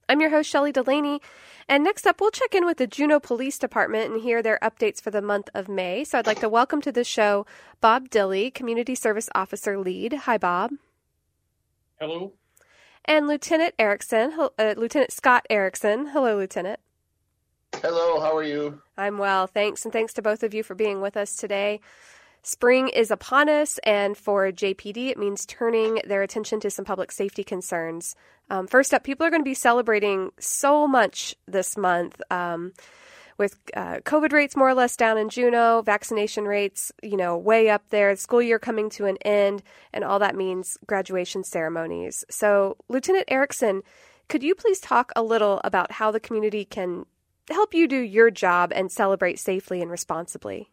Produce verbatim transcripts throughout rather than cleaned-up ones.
I'm your host, Shelley Delaney, and next up, we'll check in with the Juneau Police Department and hear their updates for the month of May. So I'd like to welcome to the show Bob Dilley, Community Service Officer Lead. Hi, Bob. Hello. And Lieutenant Erickson, uh, Lieutenant Scott Erickson. Hello, Lieutenant. Hello, how are you? I'm well, thanks, and thanks to both of you for being with us today. Spring is upon us, and for J P D, it means turning their attention to some public safety concerns. Um, first up, people are going to be celebrating so much this month, um, with uh, COVID rates more or less down in Juneau, vaccination rates, you know, way up there, school year coming to an end, and all that means graduation ceremonies. So, Lieutenant Erickson, could you please talk a little about how the community can help you do your job and celebrate safely and responsibly?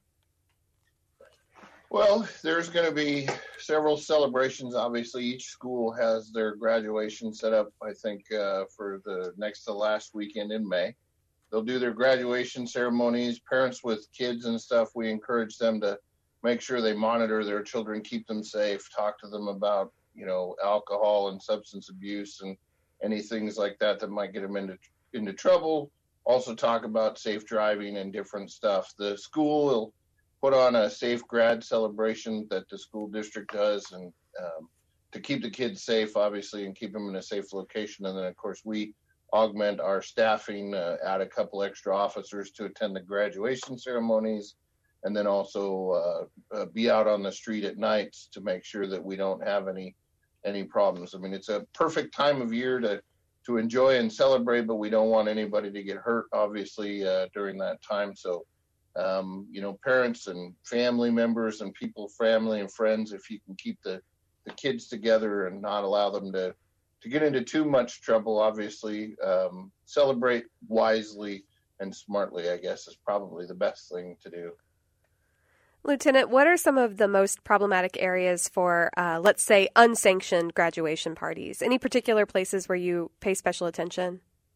Well, there's going to be several celebrations. Obviously, each school has their graduation set up, I think, uh, for the next to last weekend in May. They'll do their graduation ceremonies. Parents with kids and stuff, we encourage them to make sure they monitor their children, keep them safe, talk to them about, you know, alcohol and substance abuse and any things like that that might get them into, into trouble. Also talk about safe driving and different stuff. The school will put on a safe grad celebration that the school district does, and um, to keep the kids safe, obviously, and keep them in a safe location. And then, of course, we augment our staffing, uh, add a couple extra officers to attend the graduation ceremonies, and then also uh, uh, be out on the street at nights to make sure that we don't have any any problems. I mean, it's a perfect time of year to to enjoy and celebrate, but we don't want anybody to get hurt, obviously, uh, during that time. So, um, you know, parents and family members and people, family and friends, if you can keep the, the kids together and not allow them to, to get into too much trouble, obviously, um, celebrate wisely and smartly, I guess, is probably the best thing to do. Lieutenant, what are some of the most problematic areas for, uh, let's say, unsanctioned graduation parties? Any particular places where you pay special attention?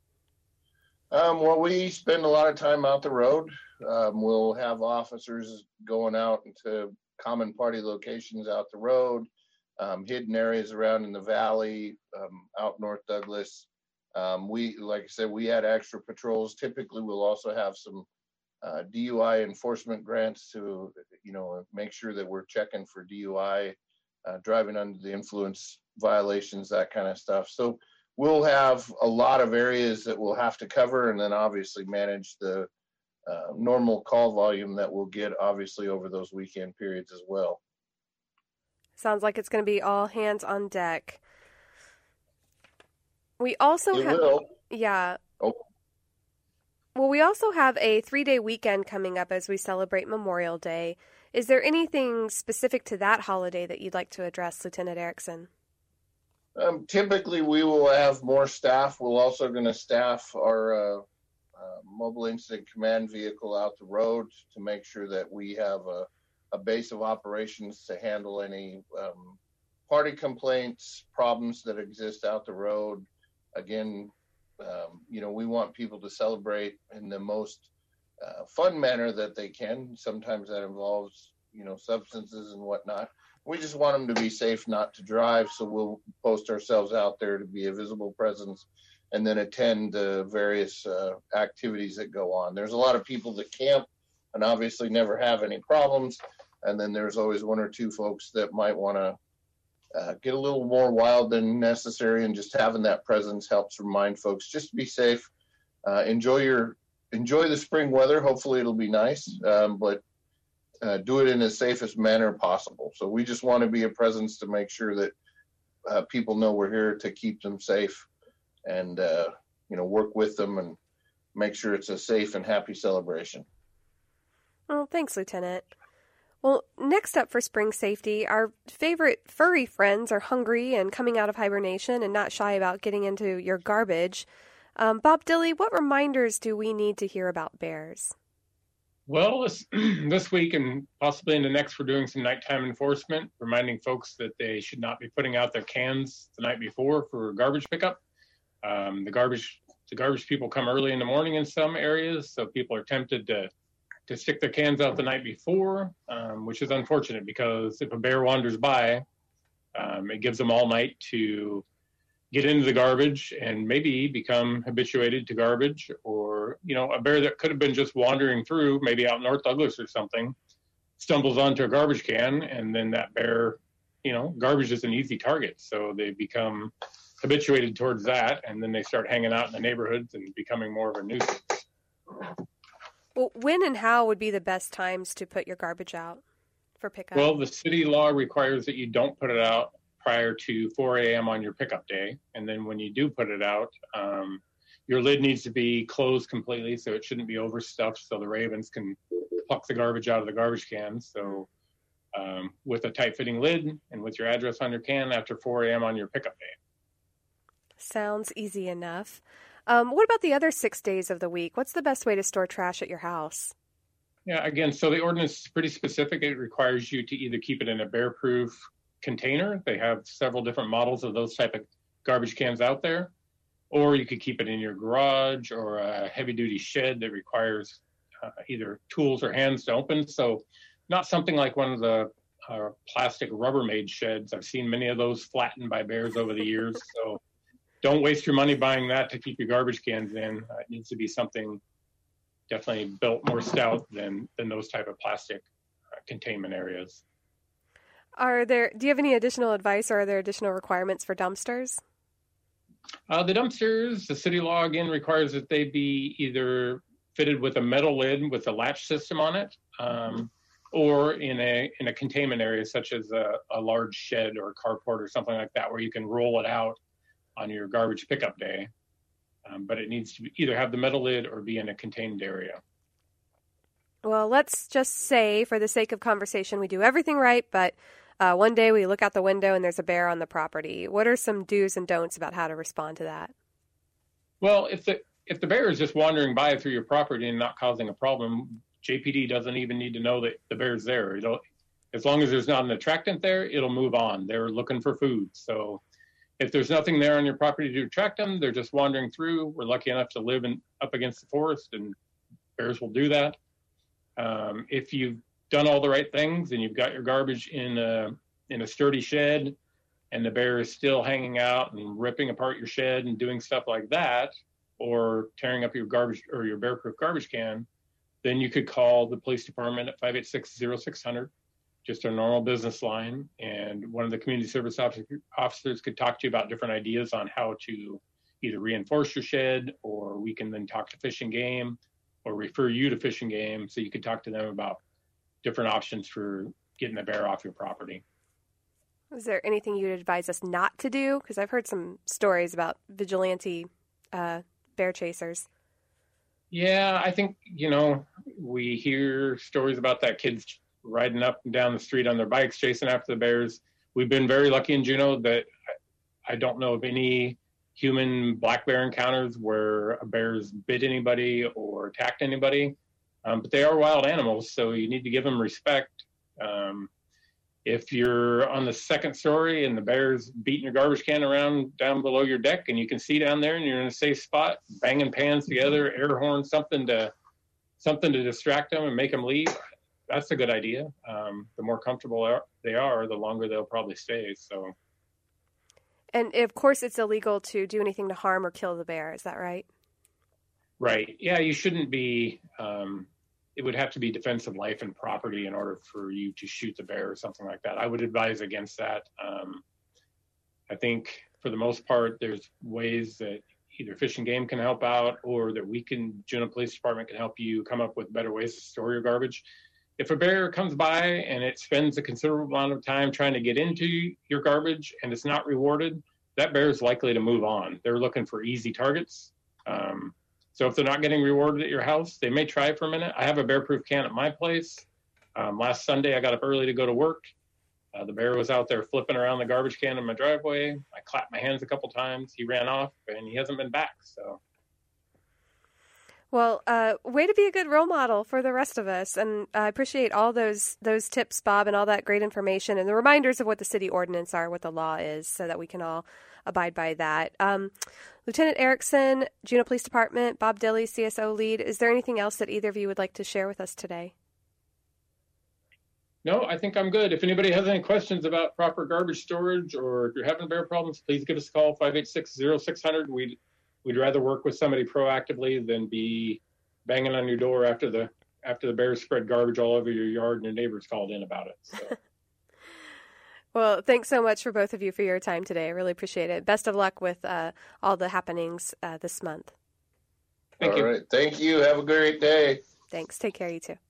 Um, well, we spend a lot of time out the road. Um, we'll have officers going out into common party locations out the road, um, hidden areas around in the valley, um, out North Douglas. Um, we, like I said, we add extra patrols. Typically, we'll also have some uh, D U I enforcement grants to, you know, make sure that we're checking for D U I, uh, driving under the influence violations, that kind of stuff. So we'll have a lot of areas that we'll have to cover, and then obviously manage the uh, normal call volume that we'll get, obviously, over those weekend periods as well. Sounds like it's going to be all hands on deck. We also it have, will. yeah. Oh. Well, we also have a three-day weekend coming up as we celebrate Memorial Day. Is there anything specific to that holiday that you'd like to address, Lieutenant Erickson? Um, typically, we will have more staff. We're also going to staff our uh, uh, mobile incident command vehicle out the road to make sure that we have a, a base of operations to handle any um, party complaints, problems that exist out the road. Again, um, you know, we want people to celebrate in the most uh, fun manner that they can. Sometimes that involves, you know, substances and whatnot. We just want them to be safe, not to drive, so we'll post ourselves out there to be a visible presence and then attend the various uh, activities that go on. There's a lot of people that camp and obviously never have any problems, and then there's always one or two folks that might want to uh, get a little more wild than necessary, and just having that presence helps remind folks just to be safe. Uh, enjoy your enjoy the spring weather. Hopefully it'll be nice, um, but Uh, do it in the safest manner possible. So we just want to be a presence to make sure that uh, people know we're here to keep them safe and, uh, you know, work with them and make sure it's a safe and happy celebration. Well, thanks, Lieutenant. Well, next up for spring safety, our favorite furry friends are hungry and coming out of hibernation and not shy about getting into your garbage. Um, Bob Dilley, what reminders do we need to hear about bears? Well, this, this week and possibly in the next, we're doing some nighttime enforcement, reminding folks that they should not be putting out their cans the night before for garbage pickup. Um, the garbage the garbage people come early in the morning in some areas, so people are tempted to to stick their cans out the night before, um, which is unfortunate because if a bear wanders by, um, it gives them all night to get into the garbage and maybe become habituated to garbage, or, you know, a bear that could have been just wandering through, maybe out in North Douglas or something, stumbles onto a garbage can, and then that bear, you know, garbage is an easy target. So they become habituated towards that, and then they start hanging out in the neighborhoods and becoming more of a nuisance. Well, when and how would be the best times to put your garbage out for pickup? Well, the city law requires that you don't put it out prior to four a.m. on your pickup day. And then when you do put it out, um, your lid needs to be closed completely, so it shouldn't be overstuffed so the ravens can pluck the garbage out of the garbage can. So um, with a tight-fitting lid and with your address on your can after four a.m. on your pickup day. Sounds easy enough. Um, what about the other six days of the week? What's the best way to store trash at your house? Yeah, again, so the ordinance is pretty specific. It requires you to either keep it in a bear-proof container. They have several different models of those type of garbage cans out there. Or you could keep it in your garage or a heavy-duty shed that requires uh, either tools or hands to open. So not something like one of the uh, plastic Rubbermaid sheds. I've seen many of those flattened by bears over the years. So don't waste your money buying that to keep your garbage cans in. Uh, it needs to be something definitely built more stout than, than those type of plastic uh, containment areas. Are there, do you have any additional advice, or are there additional requirements for dumpsters? Uh, the dumpsters, the city law again requires that they be either fitted with a metal lid with a latch system on it, um, or in a in a containment area such as a, a large shed or carport or something like that, where you can roll it out on your garbage pickup day. Um, but it needs to be, either have the metal lid or be in a contained area. Well, let's just say, for the sake of conversation, we do everything right, but uh, one day we look out the window and there's a bear on the property. What are some do's and don'ts about how to respond to that? Well, if the if the bear is just wandering by through your property and not causing a problem, J P D doesn't even need to know that the bear's there. It'll, as long as there's not an attractant there, it'll move on. They're looking for food. So if there's nothing there on your property to attract them, they're just wandering through. We're lucky enough to live in up against the forest, and bears will do that. Um, if you've done all the right things and you've got your garbage in a in a sturdy shed, and the bear is still hanging out and ripping apart your shed and doing stuff like that, or tearing up your garbage or your bear-proof garbage can, then you could call the police department at five eight six, oh six hundred, just a normal business line, and one of the community service officers could talk to you about different ideas on how to either reinforce your shed, or we can then talk to Fish and Game or refer you to Fish and Game, so you could talk to them about different options for getting the bear off your property. Is there anything you'd advise us not to do? Because I've heard some stories about vigilante uh, bear chasers. Yeah, I think, you know, we hear stories about that kids riding up and down the street on their bikes, chasing after the bears. We've been very lucky in Juneau that I don't know of any human black bear encounters where a bear's bit anybody or attacked anybody. Um, but they are wild animals, so you need to give them respect. Um, if you're on the second story and the bear's beating your garbage can around down below your deck and you can see down there and you're in a safe spot, banging pans together, air horn, something to something to distract them and make them leave, that's a good idea. Um, the more comfortable they are, the longer they'll probably stay. So, and of course, it's illegal to do anything to harm or kill the bear. Is that right? Right. Yeah, you shouldn't be. Um, it would have to be defense of life and property in order for you to shoot the bear or something like that. I would advise against that. Um, I think for the most part, there's ways that either Fish and Game can help out, or that we can, Juneau Police Department can help you come up with better ways to store your garbage. If a bear comes by and it spends a considerable amount of time trying to get into your garbage and it's not rewarded, that bear is likely to move on. They're looking for easy targets. Um, so if they're not getting rewarded at your house, they may try for a minute. I have a bear-proof can at my place. Um, last Sunday, I got up early to go to work. Uh, the bear was out there flipping around the garbage can in my driveway. I clapped my hands a couple times. He ran off, and he hasn't been back. So, well, uh, way to be a good role model for the rest of us. And I appreciate all those those tips, Bob, and all that great information and the reminders of what the city ordinance are, what the law is, so that we can all abide by that. Um, Lieutenant Erickson, Juneau Police Department, Bob Dilley, C S O lead. Is there anything else that either of you would like to share with us today? No, I think I'm good. If anybody has any questions about proper garbage storage, or if you're having bear problems, please give us a call, five eight six, zero six zero zero. We'd, we'd rather work with somebody proactively than be banging on your door after the after the bears spread garbage all over your yard and your neighbors called in about it. So. Well, thanks so much for both of you for your time today. I really appreciate it. Best of luck with uh, all the happenings uh, this month. Thank all you. Right. Thank you. Have a great day. Thanks. Take care, you too.